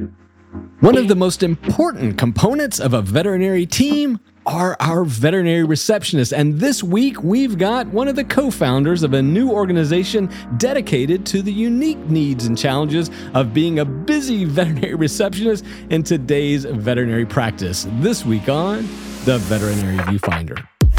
One of the most important components of a veterinary team are our veterinary receptionists. And this week, we've got one of the co-founders of a new organization dedicated to the unique needs and challenges of being a busy veterinary receptionist in today's veterinary practice. This week on The Veterinary Viewfinder.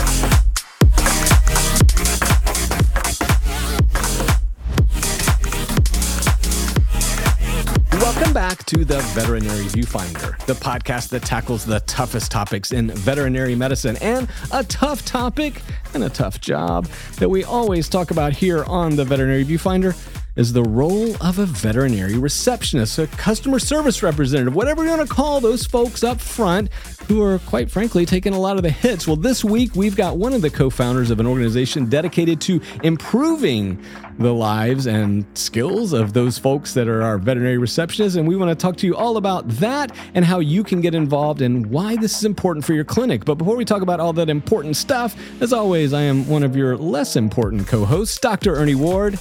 Welcome back to the Veterinary Viewfinder, the podcast that tackles the toughest topics in veterinary medicine. And a tough topic and a tough job that we always talk about here on the Veterinary Viewfinder is the role of a veterinary receptionist, a customer service representative, whatever you want to call those folks up front who are, quite frankly, taking a lot of the hits. Well, this week, we've got one of the co-founders of an organization dedicated to improving the lives and skills of those folks that are our veterinary receptionists. And we want to talk to you all about that and how you can get involved and why this is important for your clinic. But before we talk about all that important stuff, as always, I am one of your less important co-hosts, Dr. Ernie Ward.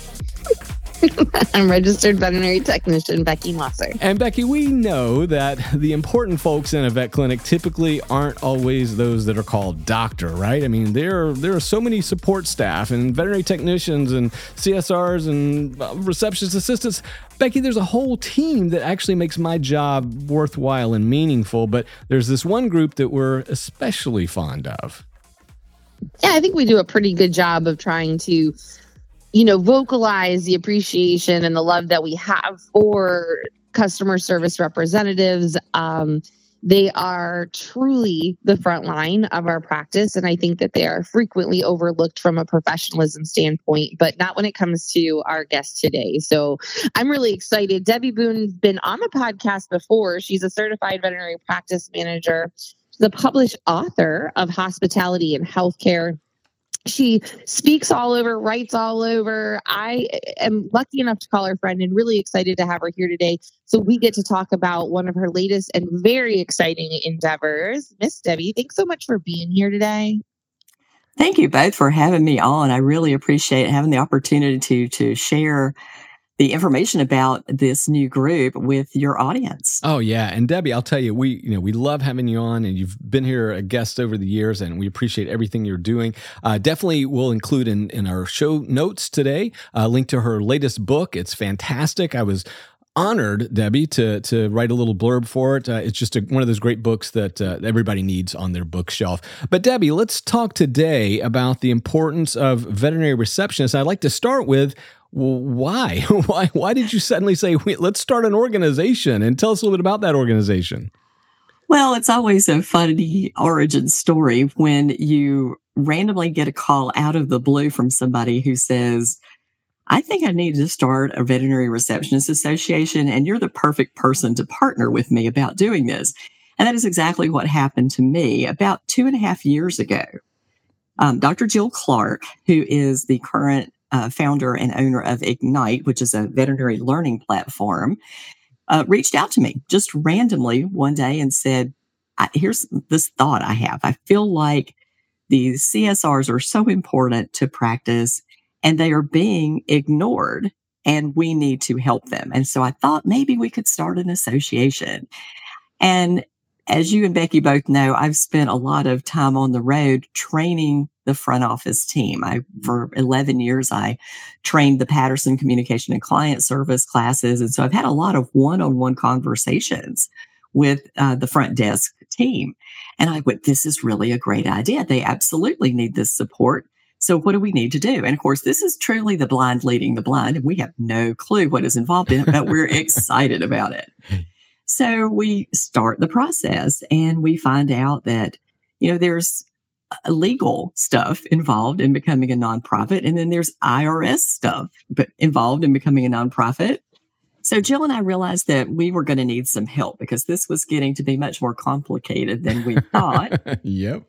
I'm registered veterinary technician Becky Mosser. And Becky, we know that the important folks in a vet clinic typically aren't always those that are called doctor, right? I mean, there are so many support staff and veterinary technicians and CSRs and receptionist assistants. Becky, there's a whole team that actually makes my job worthwhile and meaningful, but there's this one group that we're especially fond of. Yeah, I think we do a pretty good job of trying to vocalize the appreciation and the love that we have for customer service representatives. They are truly the front line of our practice, and I think that they are frequently overlooked from a professionalism standpoint, but not when it comes to our guest today. So I'm really excited. Debbie Boone's been on the podcast before. She's a certified veterinary practice manager. She's a published author of Hospitality and Healthcare. She speaks all over, writes all over. I am lucky enough to call her friend and really excited to have her here today. So we get to talk about one of her latest and very exciting endeavors. Miss Debbie, thanks so much for being here today. Thank you both for having me on. I really appreciate having the opportunity to share the information about this new group with your audience. Oh, yeah. And Debbie, I'll tell you, we love having you on, and you've been here a guest over the years, and we appreciate everything you're doing. Definitely we'll include in our show notes today a link to her latest book. It's fantastic. I was honored, Debbie, to write a little blurb for it. It's just one of those great books that everybody needs on their bookshelf. But Debbie, let's talk today about the importance of veterinary receptionists. I'd like to start with, well, why? Why did you suddenly say, let's start an organization? And tell us a little bit about that organization. Well, it's always a funny origin story when you randomly get a call out of the blue from somebody who says, I think I need to start a veterinary receptionist association, and you're the perfect person to partner with me about doing this. And that is exactly what happened to me about 2.5 years ago. Dr. Jill Clark, who is the current founder and owner of Ignite, which is a veterinary learning platform, reached out to me just randomly one day and said, here's this thought I have. I feel like the CSRs are so important to practice and they are being ignored and we need to help them. And so I thought maybe we could start an association. And as you and Becky both know, I've spent a lot of time on the road training the front office team. For 11 years, I trained the Patterson Communication and Client Service classes. And so I've had a lot of one-on-one conversations with the front desk team. And I went, this is really a great idea. They absolutely need this support. So what do we need to do? And of course, this is truly the blind leading the blind. And we have no clue what is involved in it, but we're excited about it. So we start the process and we find out that, there's legal stuff involved in becoming a nonprofit. And then there's IRS stuff involved in becoming a nonprofit. So Jill and I realized that we were going to need some help because this was getting to be much more complicated than we thought. Yep.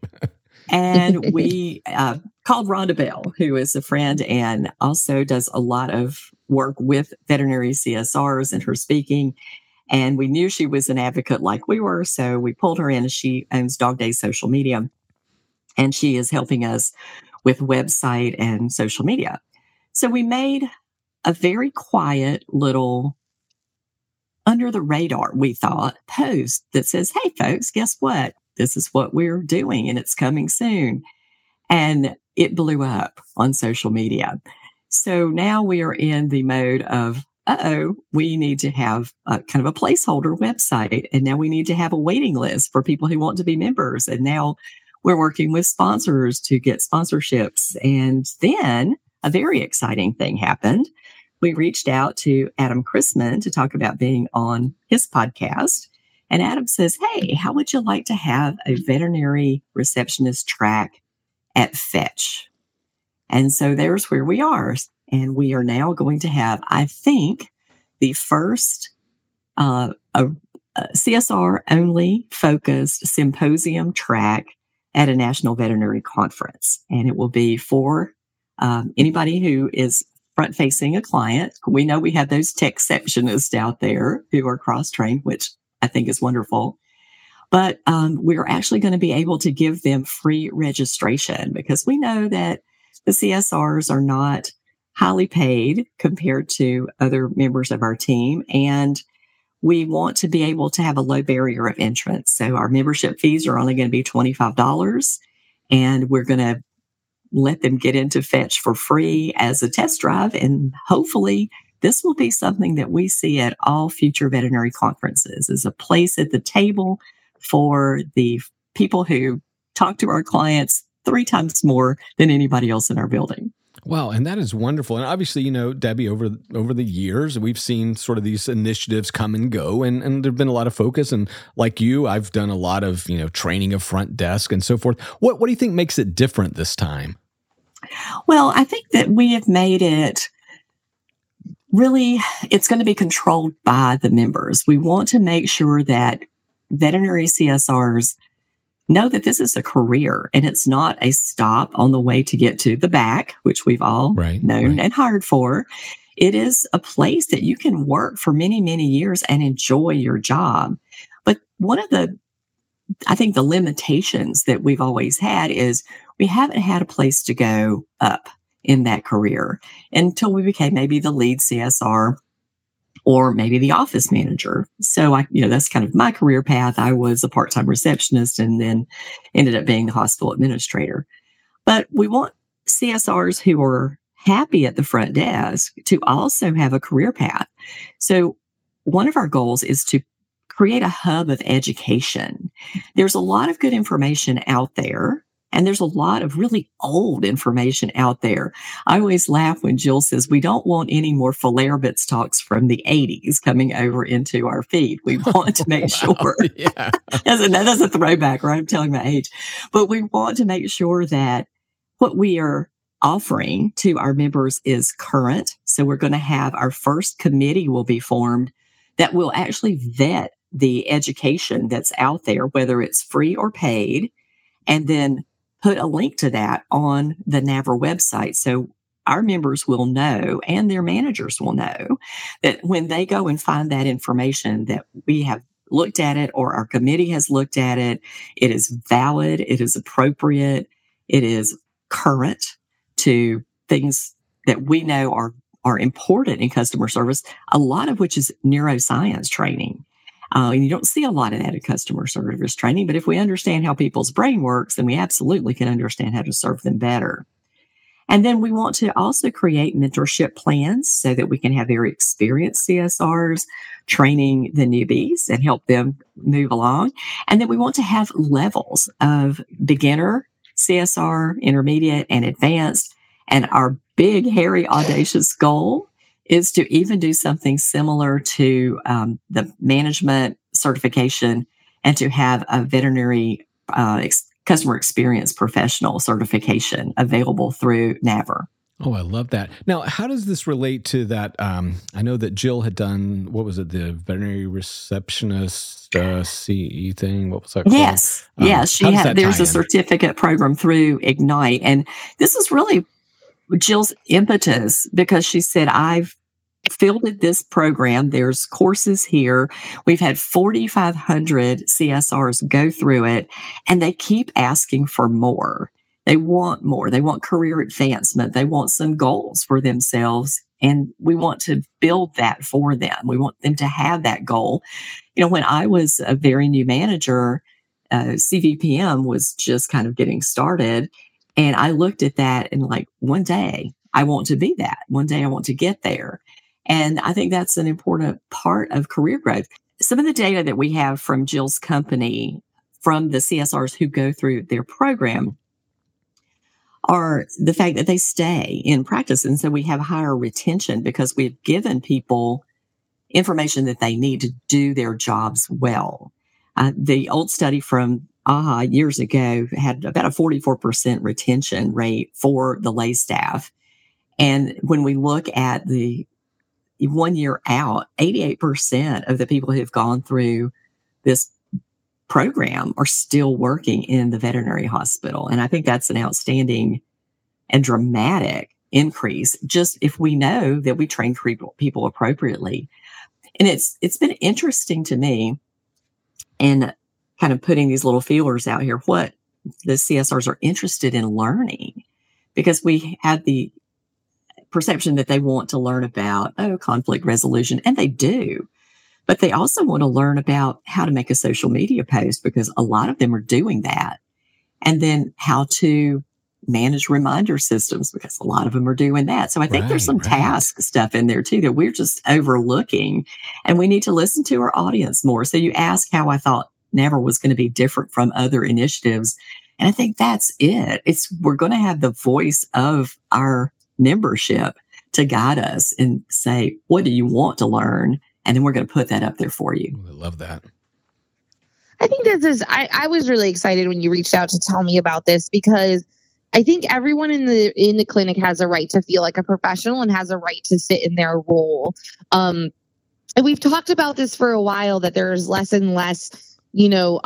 And we called Rhonda Bell, who is a friend and also does a lot of work with veterinary CSRs and her speaking. And we knew she was an advocate like we were. So we pulled her in. She owns Dog Days Social Media. And she is helping us with website and social media. So we made a very quiet little under the radar, we thought, post that says, hey, folks, guess what? This is what we're doing and it's coming soon. And it blew up on social media. So now we are in the mode of, we need to have a kind of a placeholder website. And now we need to have a waiting list for people who want to be members. And now we're working with sponsors to get sponsorships. And then a very exciting thing happened. We reached out to Adam Chrisman to talk about being on his podcast. And Adam says, hey, how would you like to have a veterinary receptionist track at Fetch? And so there's where we are. And we are now going to have, I think, the first CSR only focused symposium track at a national veterinary conference. And it will be for anybody who is front facing a client. We know we have those techceptionists out there who are cross-trained, which I think is wonderful. But we're actually going to be able to give them free registration because we know that the CSRs are not highly paid compared to other members of our team. And we want to be able to have a low barrier of entrance. So our membership fees are only going to be $25. And we're going to let them get into Fetch for free as a test drive. And hopefully this will be something that we see at all future veterinary conferences as a place at the table for the people who talk to our clients 3 times more than anybody else in our building. Wow, and that is wonderful. And obviously, Debbie, over the years, we've seen sort of these initiatives come and go, and there've been a lot of focus. And like you, I've done a lot of training of front desk and so forth. What do you think makes it different this time? Well, I think that we have made it really, it's going to be controlled by the members. We want to make sure that veterinary CSRs know that this is a career and it's not a stop on the way to get to the back, which we've all known and hired for. It is a place that you can work for many, many years and enjoy your job. But one of the, I think the limitations that we've always had is we haven't had a place to go up in that career until we became maybe the lead CSR or maybe the office manager. So that's kind of my career path. I was a part-time receptionist and then ended up being the hospital administrator. But we want CSRs who are happy at the front desk to also have a career path. So one of our goals is to create a hub of education. There's a lot of good information out there. And there's a lot of really old information out there. I always laugh when Jill says, we don't want any more Falair-Bits talks from the 80s coming over into our feed. We want to make sure. Yeah. That's a throwback, right? I'm telling my age. But we want to make sure that what we are offering to our members is current. So we're going to have our first committee will be formed that will actually vet the education that's out there, whether it's free or paid, and then put a link to that on the NAVR website. So our members will know and their managers will know that when they go and find that information that we have looked at it or our committee has looked at it, it is valid, it is appropriate, it is current to things that we know are important in customer service, a lot of which is neuroscience training. And you don't see a lot of that in customer service training, but if we understand how people's brain works, then we absolutely can understand how to serve them better. And then we want to also create mentorship plans so that we can have very experienced CSRs training the newbies and help them move along. And then we want to have levels of beginner, CSR, intermediate, and advanced. And our big, hairy, audacious goal is to even do something similar to the management certification and to have a veterinary customer experience professional certification available through NAVR. Oh, I love that. Now, how does this relate to that? I know that Jill had done, what was it, the veterinary receptionist CE thing? What was that called? Yes. Yes. There's a certificate program through Ignite. And this is really Jill's impetus because she said, I've fielded this program. There's courses here. We've had 4,500 CSRs go through it, and they keep asking for more. They want more. They want career advancement. They want some goals for themselves And we want to build that for them. We want them to have that goal. When I was a very new manager, CVPM was just kind of getting started. And I looked at that and like, one day I want to be that. One day I want to get there. And I think that's an important part of career growth. Some of the data that we have from Jill's company, from the CSRs who go through their program, are the fact that they stay in practice. And so we have higher retention because we've given people information that they need to do their jobs well. The old study from AHA years ago had about a 44% retention rate for the lay staff. And when we look at the 1 year out, 88% of the people who have gone through this program are still working in the veterinary hospital. And I think that's an outstanding and dramatic increase, just if we know that we train people appropriately. And it's been interesting to me, and kind of putting these little feelers out here, what the CSRs are interested in learning, because we have the perception that they want to learn about, conflict resolution, and they do. But they also want to learn about how to make a social media post, because a lot of them are doing that. And then how to manage reminder systems, because a lot of them are doing that. So I think there's some task stuff in there too that we're just overlooking, and we need to listen to our audience more. So you ask how I thought Never was going to be different from other initiatives. And I think that's it. We're going to have the voice of our membership to guide us and say, what do you want to learn? And then we're going to put that up there for you. I love that. I think I was really excited when you reached out to tell me about this, because I think everyone in the clinic has a right to feel like a professional and has a right to sit in their role. And we've talked about this for a while, that there's less and less, or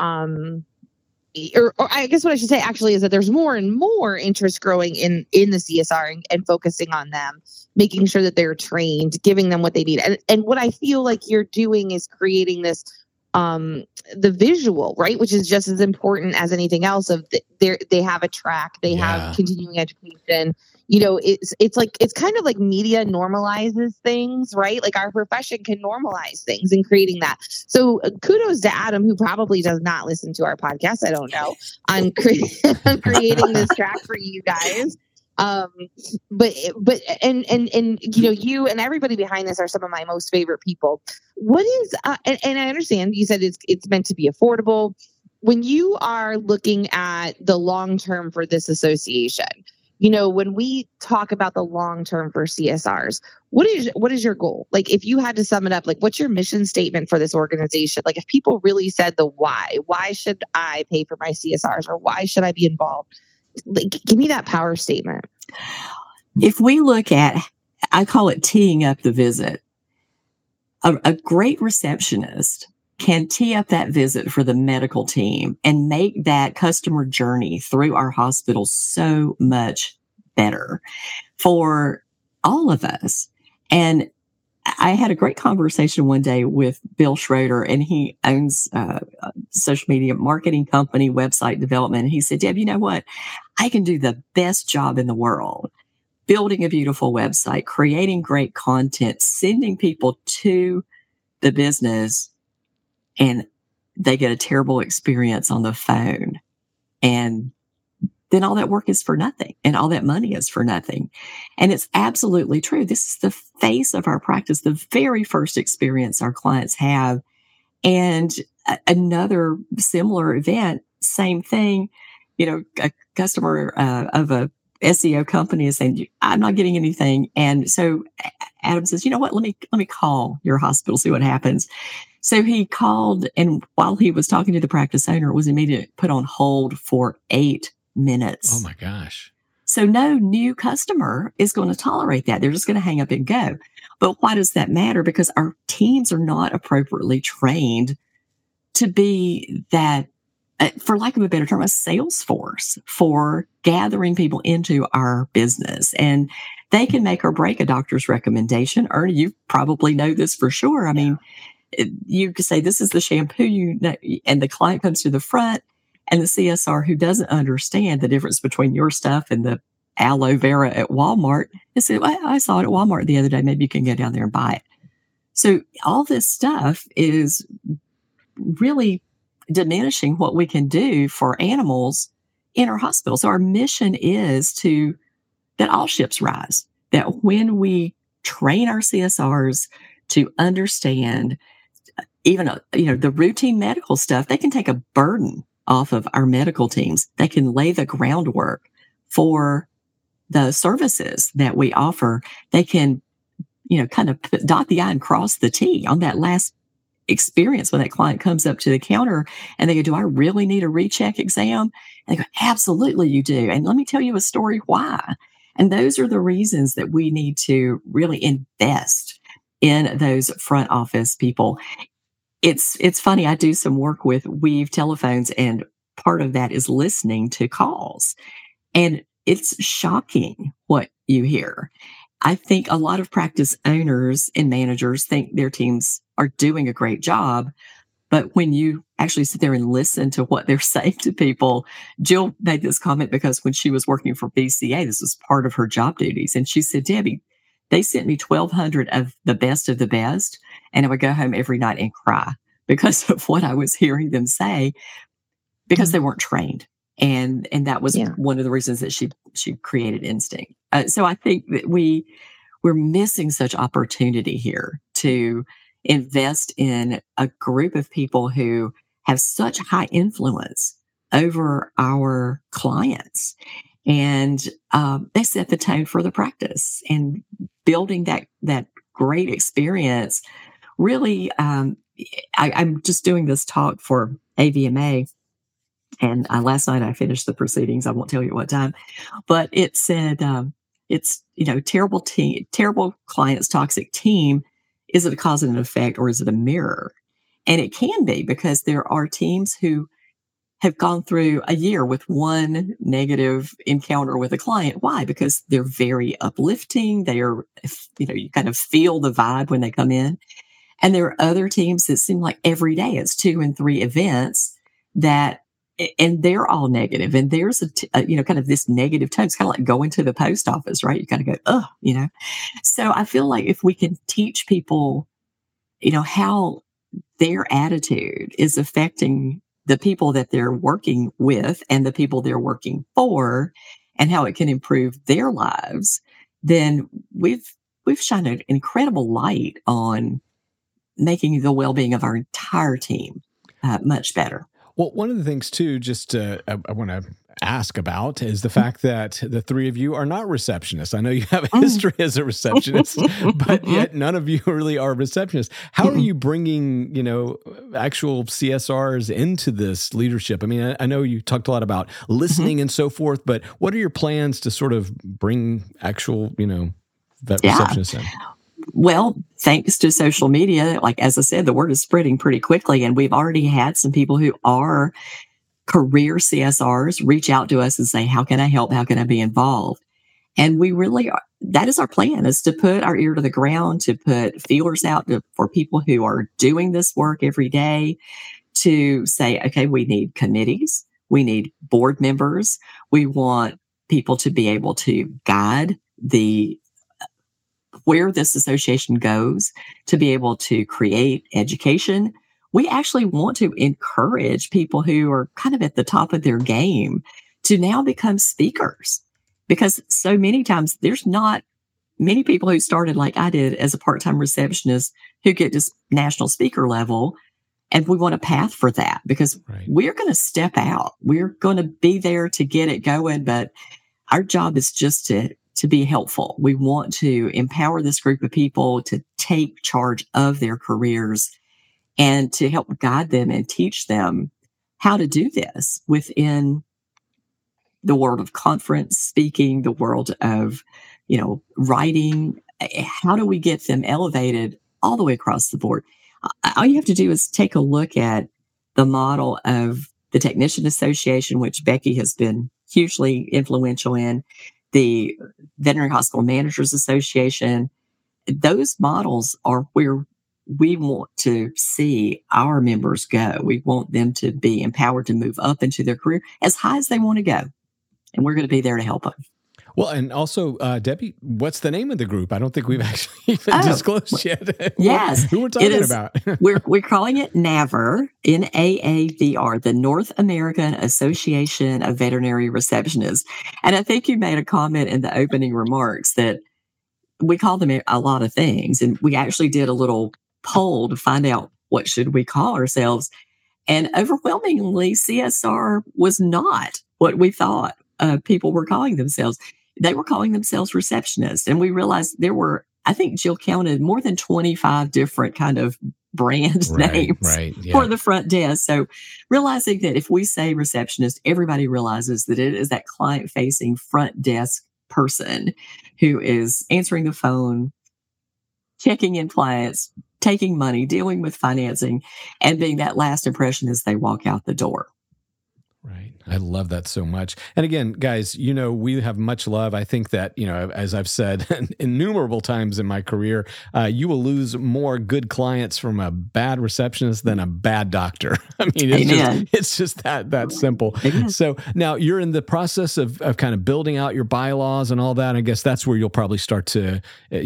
I guess what I should say actually is that there's more and more interest growing in the CSR and focusing on them, making sure that they're trained, giving them what they need. And what I feel like you're doing is creating this, the visual, right? Which is just as important as anything else. They have a track, they have continuing education. It's kind of like media normalizes things, right? Like our profession can normalize things in creating that. So kudos to Adam, who probably does not listen to our podcast. I don't know. I'm creating this track for you guys. But you and everybody behind this are some of my most favorite people. What is, and I understand you said it's meant to be affordable. When you are looking at the long term for this association, when we talk about the long term for CSRs, what is your goal? Like, if you had to sum it up, like, what's your mission statement for this organization? Like, if people really said the why should I pay for my CSRs, or why should I be involved? Like, give me that power statement. If we look at, I call it teeing up the visit. A great receptionist can tee up that visit for the medical team and make that customer journey through our hospital so much better for all of us. And I had a great conversation one day with Bill Schroeder, and he owns a social media marketing company, website development. And he said, Deb, you know what? I can do the best job in the world, building a beautiful website, creating great content, sending people to the business, and they get a terrible experience on the phone. And then all that work is for nothing, and all that money is for nothing. And it's absolutely true. This is the face of our practice, the very first experience our clients have. And another similar event, same thing, a customer of a SEO company is saying, I'm not getting anything. And so Adam says, you know what, let me call your hospital, see what happens. So he called, and while he was talking to the practice owner, it was immediately put on hold for 8 minutes. Oh my gosh. So no new customer is going to tolerate that. They're just going to hang up and go. But why does that matter? Because our teams are not appropriately trained to be that, for lack of a better term, a sales force for gathering people into our business. And they can make or break a doctor's recommendation. Ernie, you probably know this for sure. I mean, you could say, this is the shampoo, and the client comes to the front, and the CSR who doesn't understand the difference between your stuff and the aloe vera at Walmart. I said, well, I saw it at Walmart the other day. Maybe you can go down there and buy it. So all this stuff is really diminishing what we can do for animals in our hospital. So our mission is that all ships rise, that when we train our CSRs to understand even, the routine medical stuff, they can take a burden off of our medical teams. They can lay the groundwork for the services that we offer. They can, kind of dot the I and cross the T on that last experience when that client comes up to the counter and they go, do I really need a recheck exam? And they go, absolutely you do. And let me tell you a story why. And those are the reasons that we need to really invest in those front office people. It's funny. I do some work with Weave telephones, and part of that is listening to calls. And it's shocking what you hear. I think a lot of practice owners and managers think their teams are doing a great job. But when you actually sit there and listen to what they're saying to people, Jill made this comment because when she was working for BCA, this was part of her job duties. And she said, Debbie, they sent me 1,200 of the best, and I would go home every night and cry because of what I was hearing them say, because they weren't trained. And that was one of the reasons that she created Instinct. So I think that we're missing such opportunity here to invest in a group of people who have such high influence over our clients. And they set the tone for the practice, and building that great experience. Really, I'm just doing this talk for AVMA. And last night I finished the proceedings. I won't tell you what time, but it said, it's, terrible clients, toxic team. Is it a cause and an effect, or is it a mirror? And it can be, because there are teams who have gone through a year with one negative encounter with a client. Why? Because they're very uplifting. They are, you kind of feel the vibe when they come in. And there are other teams that seem like every day it's 2 and 3 events and they're all negative. And there's kind of this negative tone. It's kind of like going to the post office, right? You kind of go, So I feel like if we can teach people, how their attitude is affecting the people that they're working with and the people they're working for, and how it can improve their lives, then we've shined an incredible light on making the well-being of our entire team much better. Well, one of the things too, I want to ask about is the fact that the three of you are not receptionists. I know you have a history as a receptionist, but yet none of you really are receptionists. How are you bringing, actual CSRs into this leadership? I mean, I know you talked a lot about listening and so forth, but what are your plans to sort of bring actual, that receptionists in? Well, thanks to social media, like as I said, the word is spreading pretty quickly, and we've already had some people who are career CSRs reach out to us and say, how can I help? How can I be involved? And we really are, that is our plan, is to put our ear to the ground, to put feelers out for people who are doing this work every day, to say, okay, we need committees. We need board members. We want people to be able to guide where this association goes, to be able to create education. We actually want to encourage people who are kind of at the top of their game to now become speakers, because so many times there's not many people who started like I did as a part-time receptionist who get to national speaker level. And we want a path for that, because we're going to step out. We're going to be there to get it going, but our job is just to be helpful. We want to empower this group of people to take charge of their careers and to help guide them and teach them how to do this within the world of conference speaking, the world of, writing. How do we get them elevated all the way across the board? All you have to do is take a look at the model of the Technician Association, which Becky has been hugely influential in, the Veterinary Hospital Managers Association. Those models are where we want to see our members go. We want them to be empowered to move up into their career as high as they want to go. And we're going to be there to help them. Well, and also, Debbie, what's the name of the group? I don't think we've actually even disclosed yet. Yes. Who we're talking about. we're calling it NAVR, NAAVR, the North American Association of Veterinary Receptionists. And I think you made a comment in the opening remarks that we call them a lot of things. And we actually did a little poll to find out what should we call ourselves. And overwhelmingly, CSR was not what we thought people were calling themselves. They were calling themselves receptionists. And we realized there were, I think Jill counted more than 25 different kind of brand names for the front desk. So realizing that if we say receptionist, everybody realizes that it is that client-facing front desk person who is answering the phone, checking in clients, taking money, dealing with financing, and being that last impression as they walk out the door. Right. I love that so much. And again, guys, we have much love. I think that, as I've said innumerable times in my career, you will lose more good clients from a bad receptionist than a bad doctor. I mean, it's just that simple. Amen. So now you're in the process of kind of building out your bylaws and all that. I guess that's where you'll probably start to,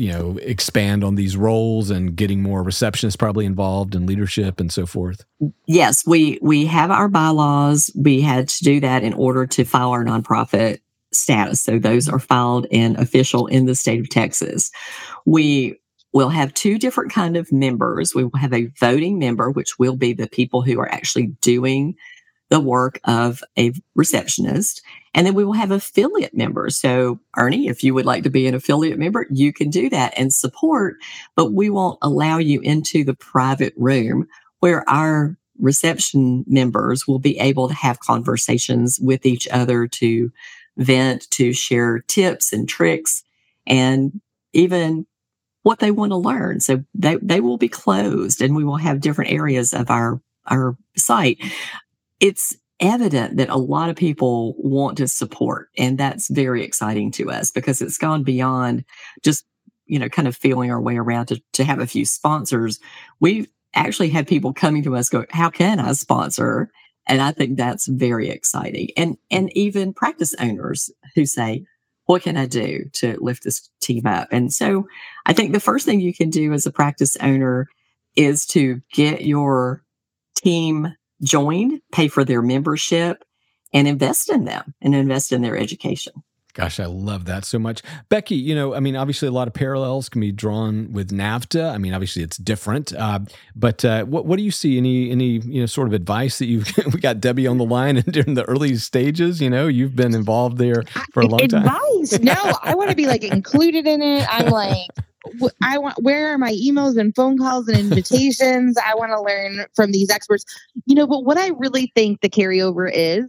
expand on these roles and getting more receptionists probably involved in leadership and so forth. Yes, we have our bylaws. We had to do that in order to file our nonprofit status. So those are filed and official in the state of Texas. We will have two different kind of members. We will have a voting member, which will be the people who are actually doing the work of a receptionist. And then we will have affiliate members. So Ernie, if you would like to be an affiliate member, you can do that and support, but we won't allow you into the private room where our reception members will be able to have conversations with each other to vent, to share tips and tricks, and even what they want to learn. So they will be closed, and we will have different areas of our site. It's evident that a lot of people want to support, and that's very exciting to us because it's gone beyond just, kind of feeling our way around to have a few sponsors. We've actually had people coming to us go, how can I sponsor? And I think that's very exciting. And even practice owners who say, what can I do to lift this team up? And so I think the first thing you can do as a practice owner is to get your team joined, pay for their membership, and invest in them and invest in their education. Gosh, I love that so much. Becky, obviously a lot of parallels can be drawn with NAVTA. I mean, obviously it's different. But what do you see? Any sort of advice that we got Debbie on the line and during the early stages, you've been involved there for a long time. Advice? No, I want to be included in it. I'm where are my emails and phone calls and invitations? I want to learn from these experts, but what I really think the carryover is,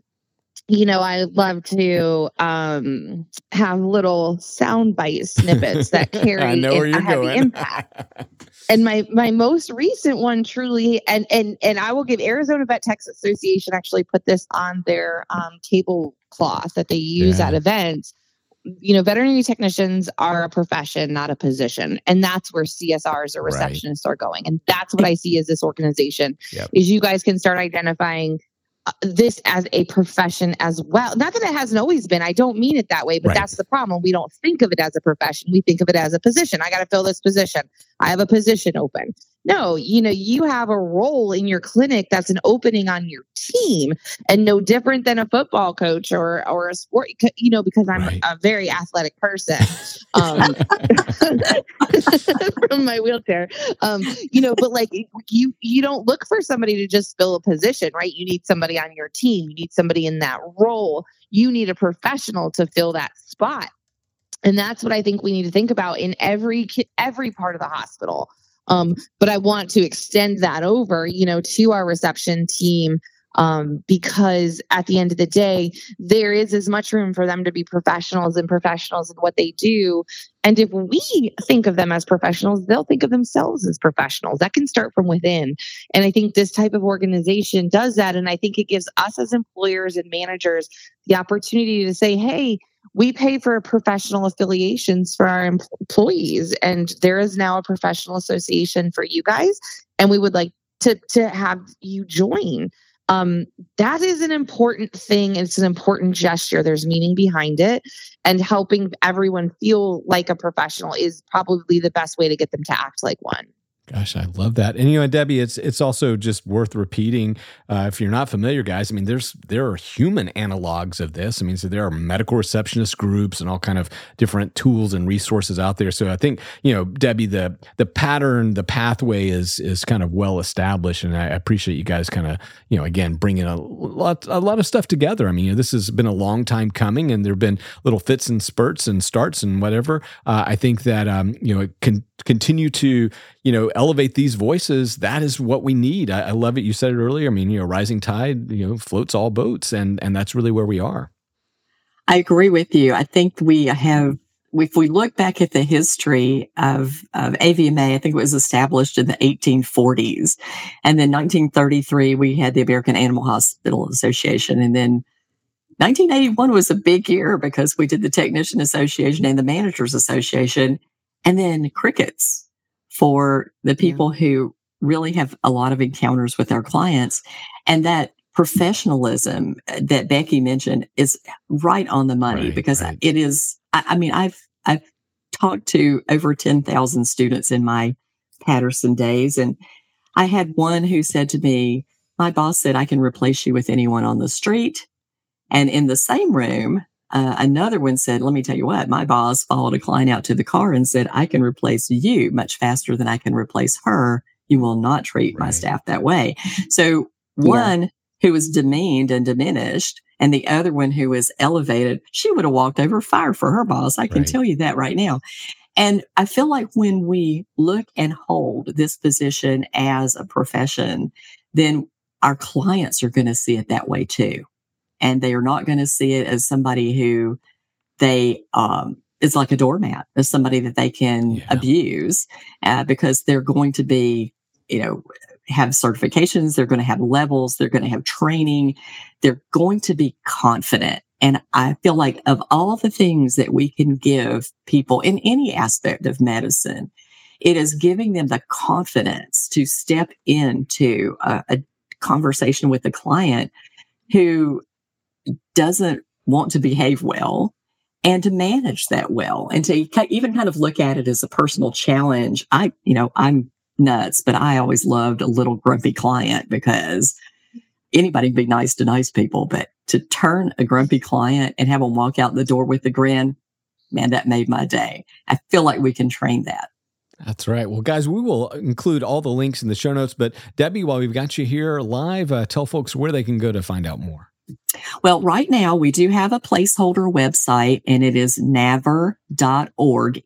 I love to have little soundbite snippets that carry a heavy impact. And my most recent one truly, and I will give Arizona Vet Techs Association actually put this on their tablecloth that they use at events. Veterinary technicians are a profession, not a position. And that's where CSRs or receptionists are going. And that's what I see as this organization is you guys can start identifying this as a profession as well. Not that it hasn't always been. I don't mean it that way, but that's the problem. We don't think of it as a profession. We think of it as a position. I got to fill this position. I have a position open. No, you have a role in your clinic that's an opening on your team, and no different than a football coach or a sport, because I'm a very athletic person from my wheelchair. But you don't look for somebody to just fill a position, right? You need somebody on your team. You need somebody in that role. You need a professional to fill that spot. And that's what I think we need to think about in every part of the hospital. But I want to extend that over, to our reception team, because at the end of the day, there is as much room for them to be professionals in what they do. And if we think of them as professionals, they'll think of themselves as professionals. That can start from within. And I think this type of organization does that. And I think it gives us as employers and managers the opportunity to say, hey, we pay for professional affiliations for our employees, and there is now a professional association for you guys, and we would like to have you join. That is an important thing. It's an important gesture. There's meaning behind it. And helping everyone feel like a professional is probably the best way to get them to act like one. Gosh, I love that. And, Debbie, it's also just worth repeating. If you're not familiar, guys, I mean, there are human analogs of this. I mean, so there are medical receptionist groups and all kind of different tools and resources out there. So I think, Debbie, the pattern, the pathway is kind of well established. And I appreciate you guys kind of, again, bringing a lot of stuff together. I mean, this has been a long time coming, and there have been little fits and spurts and starts and whatever. I think that, it can continue to, elevate these voices. That is what we need. I love it. You said it earlier. I mean, rising tide, floats all boats, and that's really where we are. I agree with you. I think we have, if we look back at the history of AVMA, I think it was established in the 1840s. And then 1933, we had the American Animal Hospital Association. And then 1981 was a big year because we did the Technician Association and the Managers Association. And then crickets for the people who really have a lot of encounters with our clients. And that professionalism that Becky mentioned is right on the money, because it is, I mean, I've talked to over 10,000 students in my Patterson days. And I had one who said to me, my boss said, I can replace you with anyone on the street. And in the same room, another one said, let me tell you what, my boss followed a client out to the car and said, I can replace you much faster than I can replace her. You will not treat my staff that way. So one who was demeaned and diminished, and the other one who was elevated, she would have walked over, fired for her boss. I can tell you that right now. And I feel like when we look and hold this position as a profession, then our clients are going to see it that way too. And they are not going to see it as somebody who they, is like a doormat, as somebody that they can abuse, because they're going to be, have certifications, they're going to have levels, they're going to have training, they're going to be confident. And I feel like of all the things that we can give people in any aspect of medicine, it is giving them the confidence to step into a conversation with a client who doesn't want to behave well, and to manage that well, and to even kind of look at it as a personal challenge. I'm nuts, but I always loved a little grumpy client, because anybody can be nice to nice people, but to turn a grumpy client and have them walk out the door with a grin, man, that made my day. I feel like we can train that. That's right. Well, guys, we will include all the links in the show notes, but Debbie, while we've got you here live, tell folks where they can go to find out more. Well, right now we do have a placeholder website, and it is NAVR.org,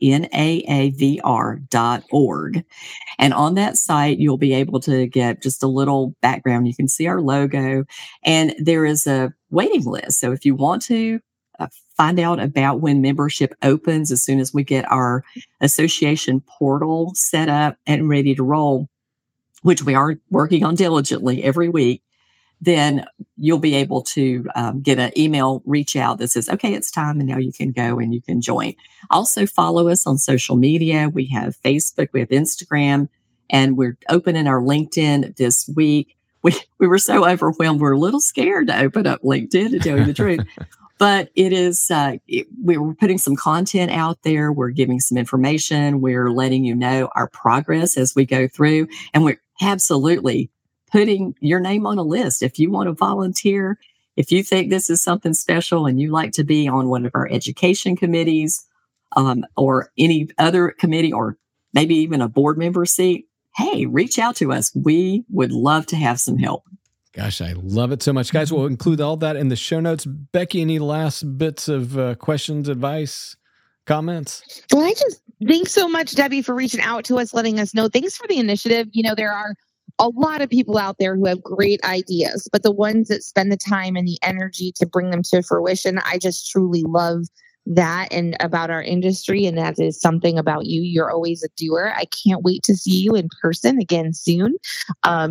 NAAVR.org. And on that site, you'll be able to get just a little background. You can see our logo, and there is a waiting list. So if you want to find out about when membership opens, as soon as we get our association portal set up and ready to roll, which we are working on diligently every week, then you'll be able to get an email reach out that says, okay, it's time, and now you can go and you can join. Also follow us on social media. We have Facebook, we have Instagram, and we're opening our LinkedIn this week. We were so overwhelmed. We're a little scared to open up LinkedIn, to tell you the truth. But it is, we were putting some content out there. We're giving some information. We're letting you know our progress as we go through. And we're absolutely putting your name on a list. If you want to volunteer, if you think this is something special and you like to be on one of our education committees, or any other committee, or maybe even a board member seat, hey, reach out to us. We would love to have some help. Gosh, I love it so much. Guys, we'll include all that in the show notes. Becky, any last bits of questions, advice, comments? Well, thanks so much, Debbie, for reaching out to us, letting us know. Thanks for the initiative. There are a lot of people out there who have great ideas, but the ones that spend the time and the energy to bring them to fruition, I just truly love that and about our industry. And that is something about you. You're always a doer. I can't wait to see you in person again soon. I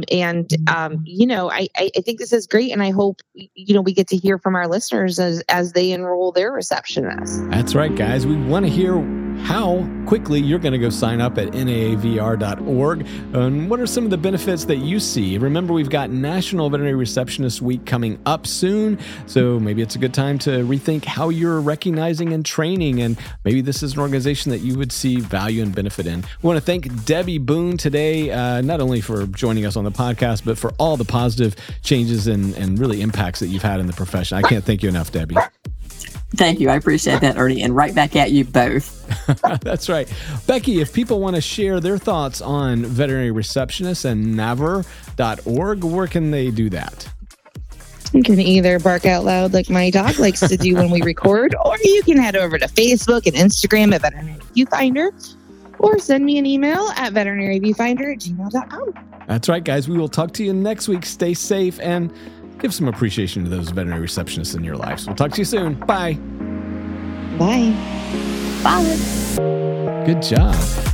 think this is great. And I hope, we get to hear from our listeners as they enroll their receptionists. That's right, guys. We want to hear how quickly you're going to go sign up at naavr.org. And what are some of the benefits that you see? Remember, we've got National Veterinary Receptionist Week coming up soon, so maybe it's a good time to rethink how you're recognizing and training, and maybe this is an organization that you would see value and benefit in. We want to thank Debbie Boone today, not only for joining us on the podcast, but for all the positive changes and really impacts that you've had in the profession. I can't thank you enough, Debbie. Thank you. I appreciate that, Ernie. And right back at you both. That's right. Becky, if people want to share their thoughts on veterinary receptionists and NAVR.org, where can they do that? You can either bark out loud like my dog likes to do when we record, or you can head over to Facebook and Instagram at Veterinary Viewfinder, or send me an email at veterinaryviewfinder@gmail.com. That's right, guys. We will talk to you next week. Stay safe and give some appreciation to those veterinary receptionists in your lives. We'll talk to you soon. Bye. Bye. Bye. Good job.